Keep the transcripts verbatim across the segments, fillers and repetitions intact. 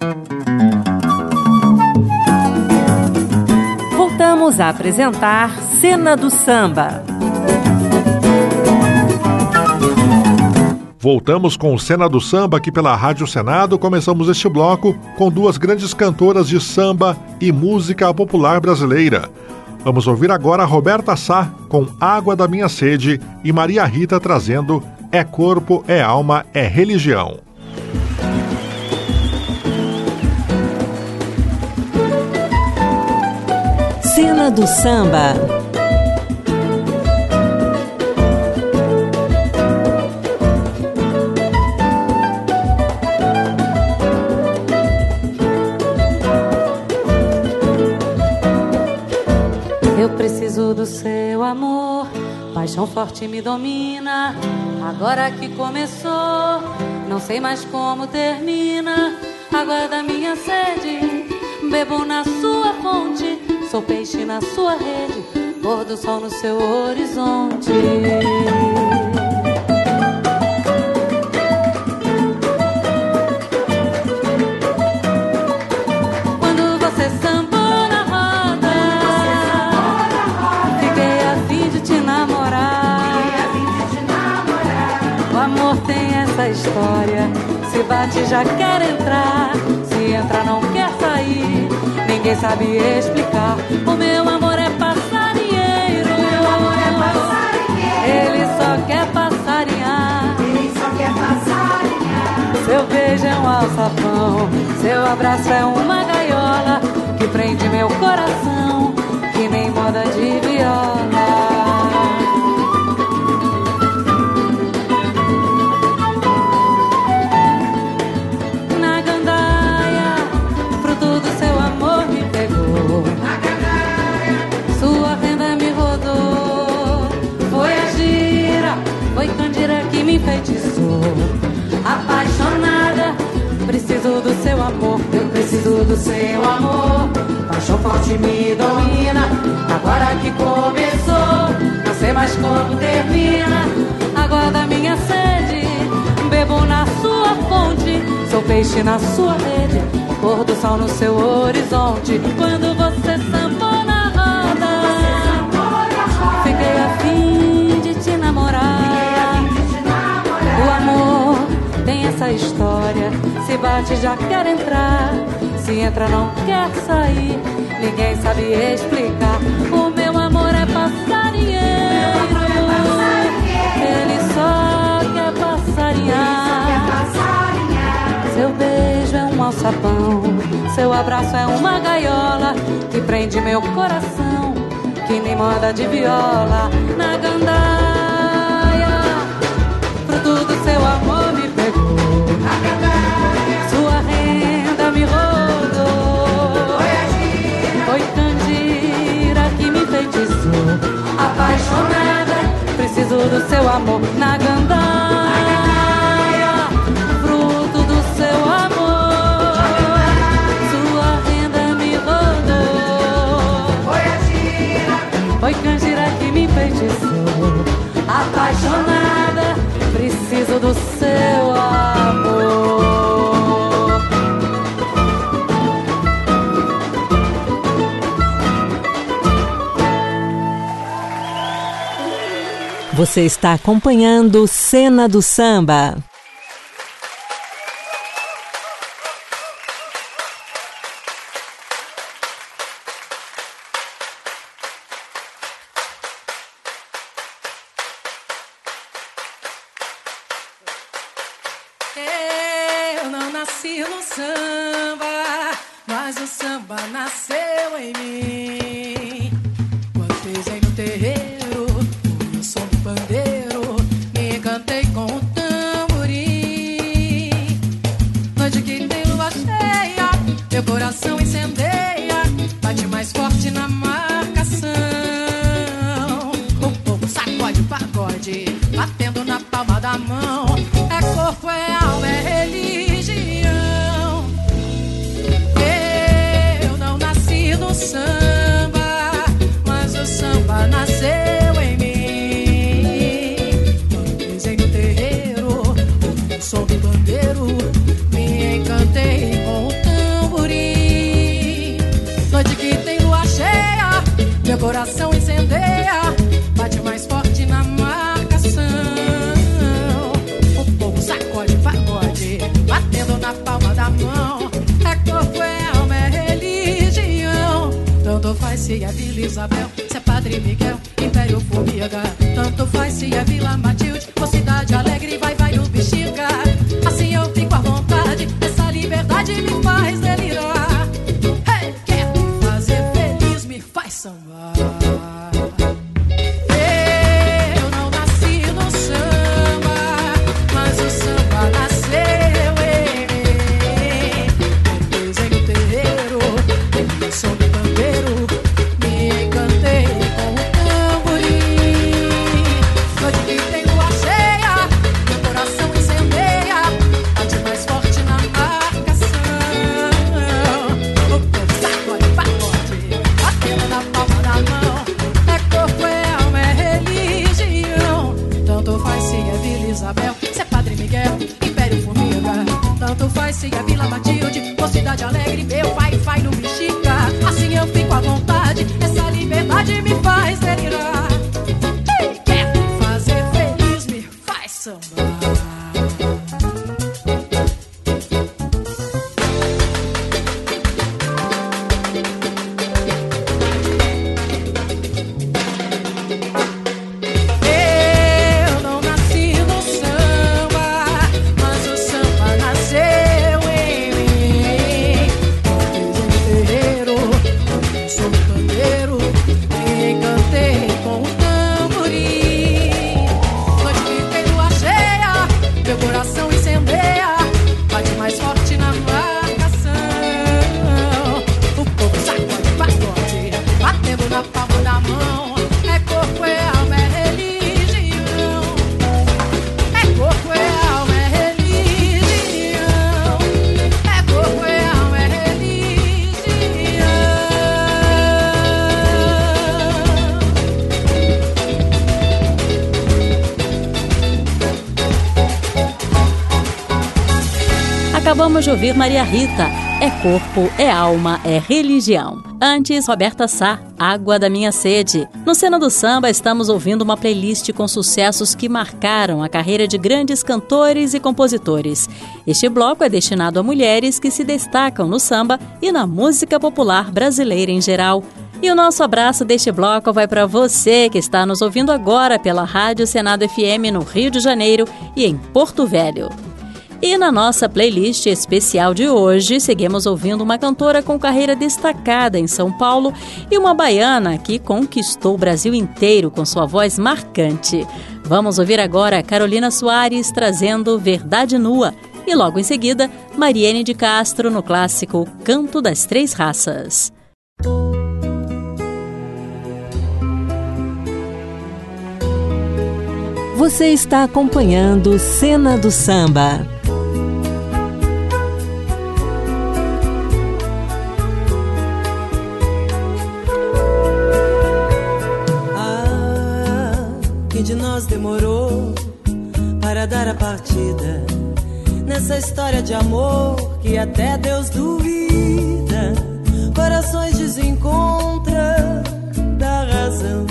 Voltamos a apresentar Cena do Samba. Voltamos com Cena do Samba aqui pela Rádio Senado. Começamos este bloco com duas grandes cantoras de samba e música popular brasileira. Vamos ouvir agora Roberta Sá com Água da Minha Sede e Maria Rita trazendo É Corpo, É Alma, É Religião. Cena do Samba. Eu preciso do seu amor, paixão forte me domina. Agora que começou, não sei mais como termina. Água da minha sede, bebo na sua fonte. Sou peixe na sua rede, pôr do sol no seu horizonte. Quando você sambou na roda, fiquei a fim de te namorar. O amor tem essa história, se bate já quer entrar, se entra não quer sair. Ninguém sabe explicar. O meu amor é passarinheiro. Meu amor é passarinheiro. Ele só quer passarinhar. Ele só quer passarinhar. Seu beijo é um alçapão, seu abraço é uma gaiola que prende meu coração, que nem moda de viola. Me enfeitiçou, apaixonada, preciso do seu amor, eu preciso do seu amor. Paixão forte me domina, agora que começou, não sei mais como termina. Água da minha sede, bebo na sua fonte, sou peixe na sua rede, pôr do sol no seu horizonte. Quando você sambou na roda, fiquei a fim de te namorar. O amor tem essa história, se bate já quer entrar, se entra não quer sair. Ninguém sabe explicar. O meu amor é passarinheiro, ele só quer passarinhar. Seu beijo é um alçapão, seu abraço é uma gaiola que prende meu coração, que nem moda de viola. Na gandaia, tudo seu amor me pegou, sua renda me rodou, foi Candira que me enfeitiçou, apaixonada, preciso do seu amor. Na gandaia, fruto do seu amor, sua renda me rodou, foi Candira que me enfeitiçou, apaixonada, preciso do seu amor. Você está acompanhando Cena do Samba. Eu não nasci no samba, mas o samba nasceu em mim. Quando pisei no terreiro, ouvi o som do pandeiro, me encantei com o tamborim. Noite que tem lua cheia, meu coração incendeia, bate mais forte na marcação. O povo sacode o pagode, batendo na palma da mão. É corpo, é alma, é religião. Eu não nasci no samba, mas o samba nasceu em mim. Quando pisei no terreiro, ouvi o som do bandeiro, me encantei com o tamborim. coração incendeia, bate mais forte na marcação. O povo sacode pagode, batendo na palma da mão. É corpo, é alma, é religião. Tanto faz se é Vila Isabel, se é Padre Miguel, Império Formiga. Tanto faz se é Vila Matilde ou Cidade Alegre, vai, vai no Bexiga. Assim eu fico à vontade, essa liberdade me faz delirar. Hey, quer me fazer feliz, me faz sambar. Eu não nasci no samba, mas o samba nasceu em mim. Depois no terreiro, eu sou do pandeiro, me encantei com o tamborim. Noite que tem lua cheia, meu coração incendeia, bate mais forte na marcação. O povo sacode pagode, batendo na palma da mão. É corpo, é alma, é religião. Tanto faz se é Vila Isabel, se é Padre Miguel, Império Formiga. Tanto faz se é Vila Matilde ou Cidade Alegre, meu vai, vai no Bexiga. Assim eu fico à vontade, essa liberdade me faz delirar. Ei, quer me fazer feliz, me faz sambar. Eu não nasci no samba, mas o samba nasceu em mim. Desde o terreiro, eu sou do pandeiro, me encantei com o tamborim. Noite que tem lua cheia, meu coração incendeia, bate mais forte na marcação. O povo sacode pagode, batendo na palma da mão. É corpo, é alma, é religião. É corpo, é alma, é religião. É corpo, é alma, é religião. Acabamos de ouvir Maria Rita, É Corpo, é Alma, é Religião. Antes, Roberta Sá, Água da Minha Sede. No Cena do Samba, estamos ouvindo uma playlist com sucessos que marcaram a carreira de grandes cantores e compositores. Este bloco é destinado a mulheres que se destacam no samba e na música popular brasileira em geral. E o nosso abraço deste bloco vai para você que está nos ouvindo agora pela Rádio Senado F M no Rio de Janeiro e em Porto Velho. E na nossa playlist especial de hoje, seguimos ouvindo uma cantora com carreira destacada em São Paulo e uma baiana que conquistou o Brasil inteiro com sua voz marcante. Vamos ouvir agora Carolina Soares trazendo Verdade Nua e logo em seguida, Mariene de Castro no clássico Canto das Três Raças. Você está acompanhando Cena do Samba. De nós demorou para dar a partida nessa história de amor que até Deus duvida. Corações desencontram da razão.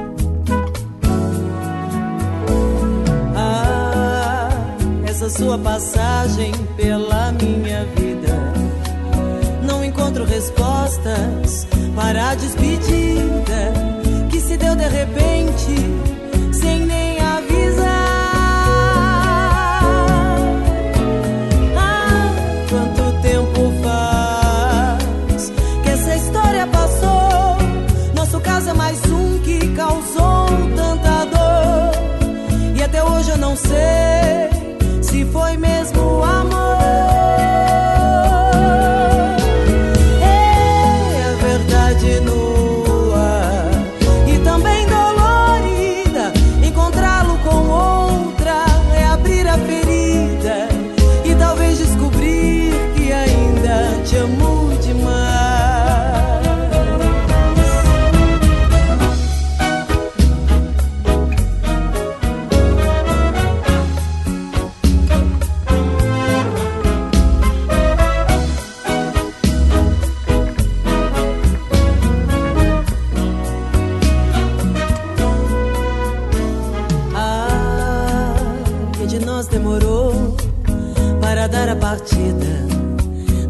Ah, essa sua passagem pela minha vida, não encontro respostas para a despedida que se deu de repente, sem nem avisar. Ah, quanto tempo faz que essa história passou? Nosso caso é mais um que causou tanta dor, e até hoje eu não sei se foi mesmo amor. É a verdade nua e também dolorida, encontrar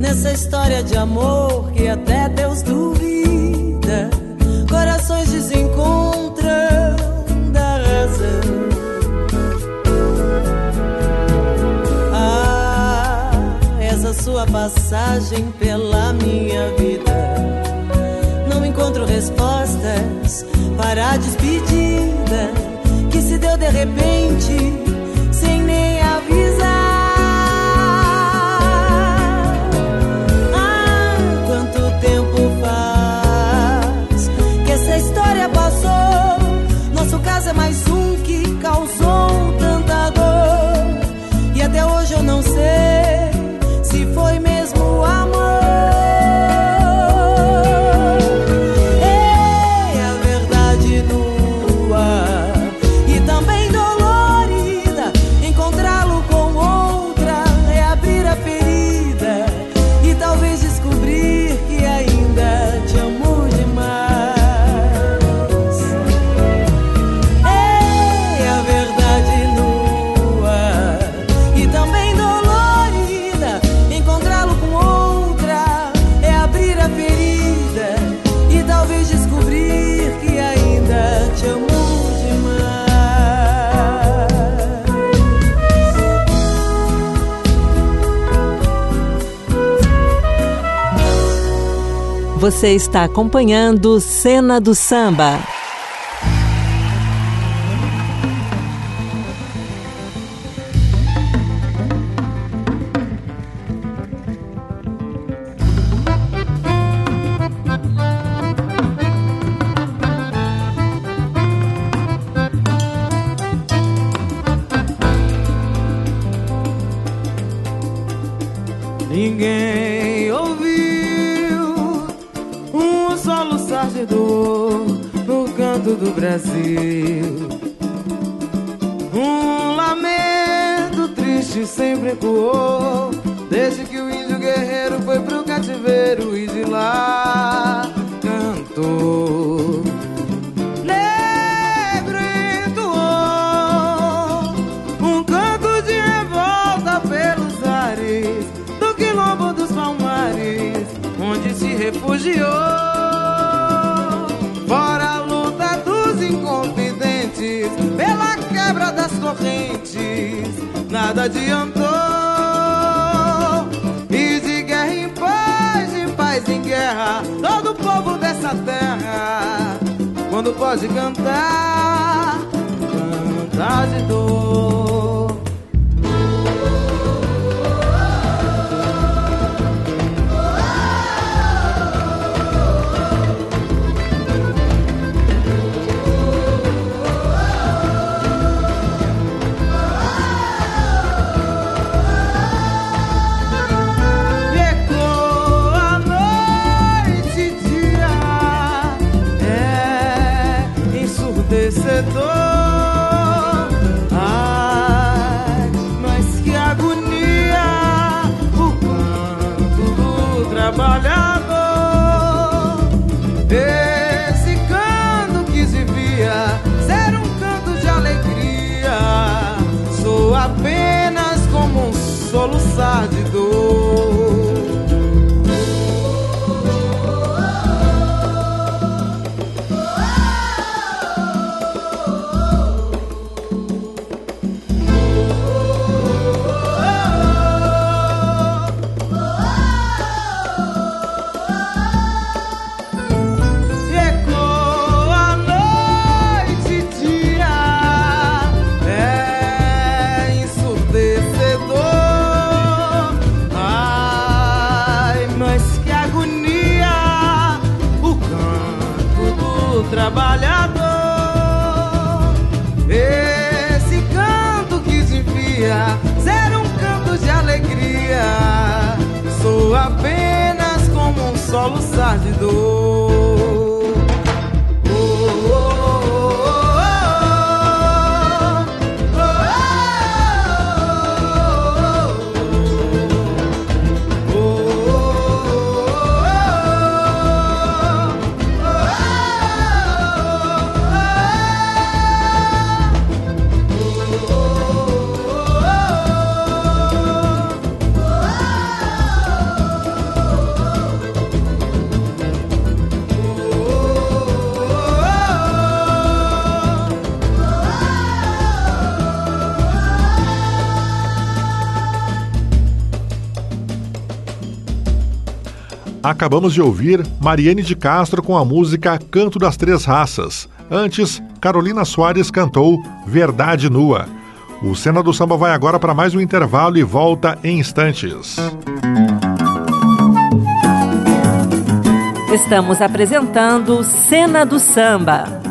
nessa história de amor que até Deus duvida. Corações desencontram da razão. Ah, essa sua passagem pela minha vida, não encontro respostas para a despedida que se deu de repente, sem nem avisar. Ah, quanto tempo faz que essa história passou. Nosso caso é mais um que causou tanta dor, e até hoje eu não sei se foi mesmo amor. É a verdade nua e também dolorida. Encontrá-lo com outra é abrir a ferida e talvez descobrir que ainda te amo demais. É a verdade nua e também dolorida. Encontrá-lo com outra é abrir a ferida e talvez descobrir que ainda te amo demais. Você está acompanhando Cena do Samba. Ninguém ouviu um soluçar de dor no canto do Brasil. Um lamento triste sempre ecoou desde que o índio guerreiro foi pro cativeiro e de lá cantou. Negro entoou um canto de revolta pelos ares do quilombo dos Palmares, onde se refugiou. Fora a luta dos inconfidentes pela quebra das correntes, nada adiantou. E de guerra em paz, de paz em guerra, todo o povo dessa terra, quando pode cantar, cantar de dor. Ai, mas que agonia o canto do trabalhador. Esse canto que devia ser um canto de alegria soa apenas como um soluçar de dor. Trabalhador, esse canto que devia ser um canto de alegria soa apenas como um soluçar de dor. Acabamos de ouvir Mariane de Castro com a música Canto das Três Raças. Antes, Carolina Soares cantou Verdade Nua. O Cena do Samba vai agora para mais um intervalo e volta em instantes. Estamos apresentando Cena do Samba.